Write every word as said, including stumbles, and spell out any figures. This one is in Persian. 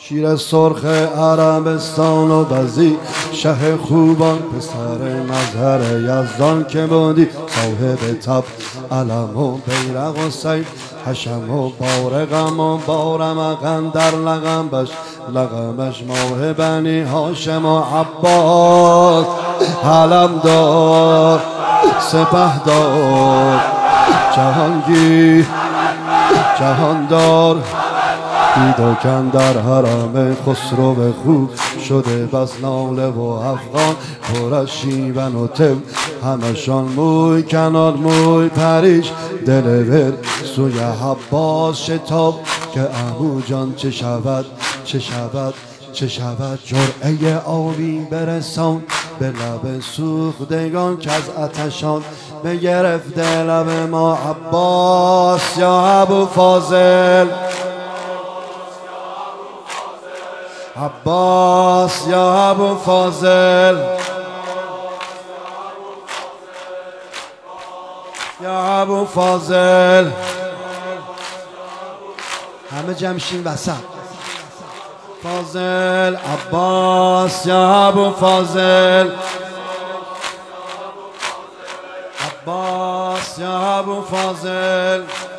شیر سرخ عربستان و وزیر شه خوبان پسر مظهر یزدان که بودی صاحب تب علم و بیرق و سیف حشم و بارقم و بارمقن در لقمش لقمش ماه بنی هاشم و عباس علم دار سپه دار جهانگیر جهاندار دیدکن در حرم خسرو خوب شده بس ناله و افغان پر از شیون و تب همشان موی کنار موی پریش دلور سوی عباس شتاب که عمو جان چه شود چه شود چه شود جرعه آبی برسان به لب سوختگان که از آتشان بگرفته لب ما عباس یا ابو فاضل عباس یا ابو فاضل یا ابو فاضل همه جمشین وسط فاضل عباس یا ابو فاضل عباس یا ابو فاضل